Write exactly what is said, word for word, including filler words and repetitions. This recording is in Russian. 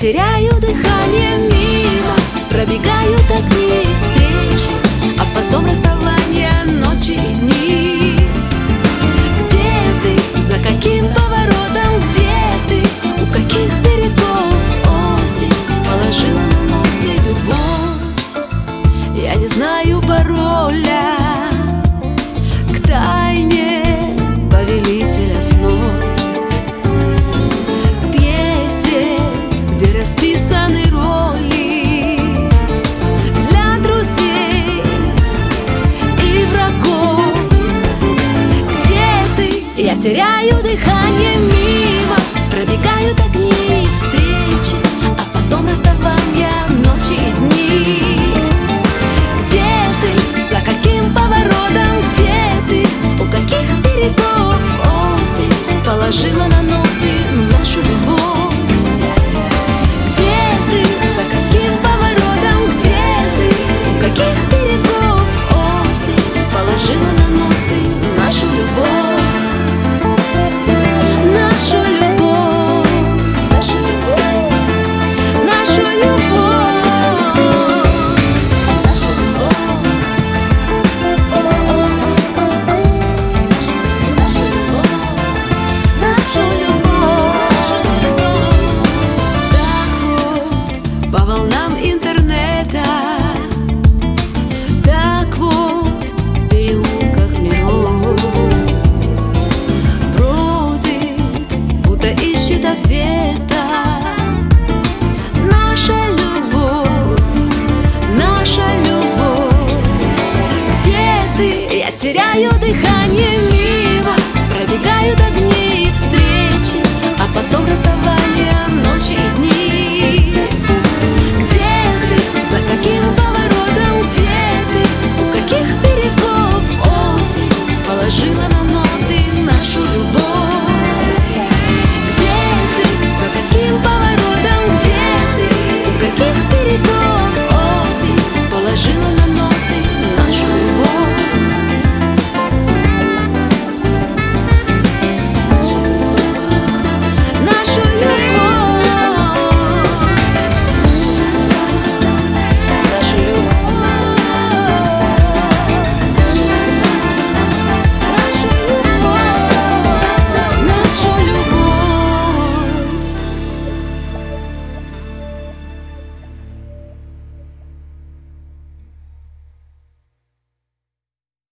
теряю дыхание мимо, пробегают огни встречи, а потом расставания, ночи и дни. Где ты? За каким поворотом? Где ты? У каких берегов осень положила на ноги любовь? Я не знаю пароля к тайне повелителя снов, расписаны роли для друзей и врагов. Где ты? Я теряю дыхание мимо, пробегают огни встречи, а потом расставания, ночи и дни. Где ты? За каким поворотом? Где ты? У каких берегов осень положила на ноты нашу любовь? Положила на ноты нашу любовь, нашу любовь, нашу любовь, нашу любовь, нашу любовь, нашу любовь, нашу любовь. Так вот, по волнам интернета, так вот ищет ответа наша любовь, наша любовь. Где ты? Я теряю дыхание мимо, пробегают